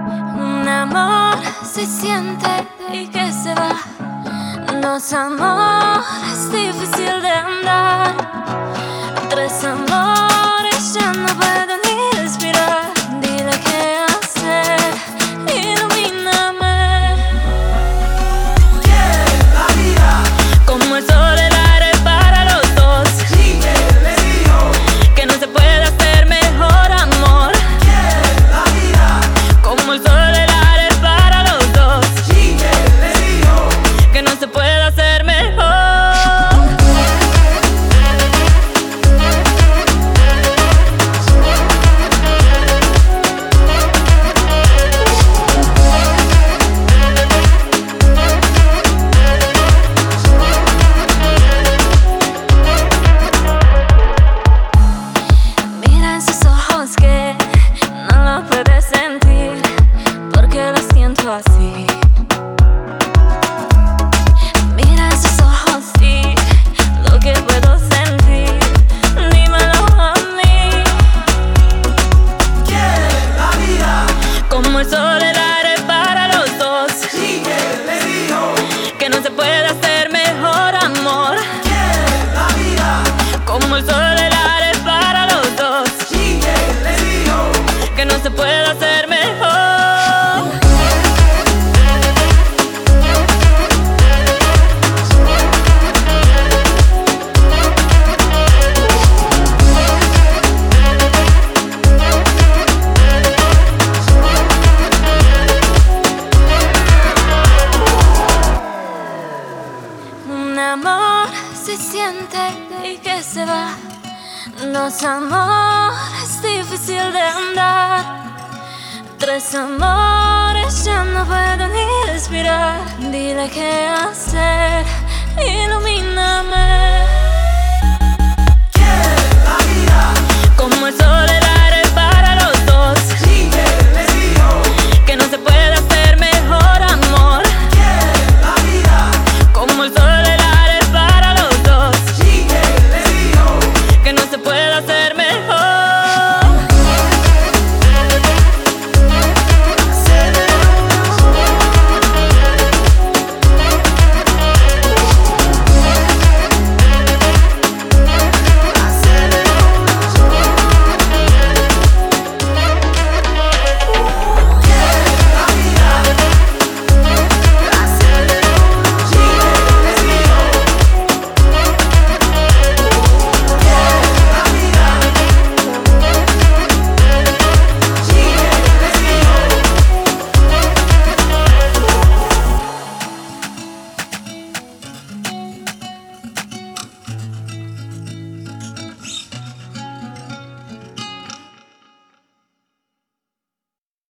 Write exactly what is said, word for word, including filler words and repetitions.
Un amor se siente y que se va. Dos amores difícil de andar. Tres amores ya no puedo ni respirar. Dile qué hacer, ilumíname. Quiere la vida Como el sol, el aire para los dos. sigue le dijo. Que no se puede hacer mejor amor. Quiere la vida Como el sol, el aire para los dos. sigue le dijo. Que no se puede hacer mejor. Mira esos ojos que no lo puedes sentir, porque lo siento así. Mira esos ojos, sí, lo que puedo sentir, dímelo a mí. Quiere la vida Como el sol, el aire para los dos. sigue le dijo. Que no se puede hacer mejor amor. Quiere la vida Como el sol, el aire para los dos. sigue le dijo. Que no se puede hacer mejor. Un amor se siente y que se va. Dos amores difícil de andar. Tres amores ya no puedo ni respirar. Dile qué hacer, ilumíname. Quiere la vida Como el sol,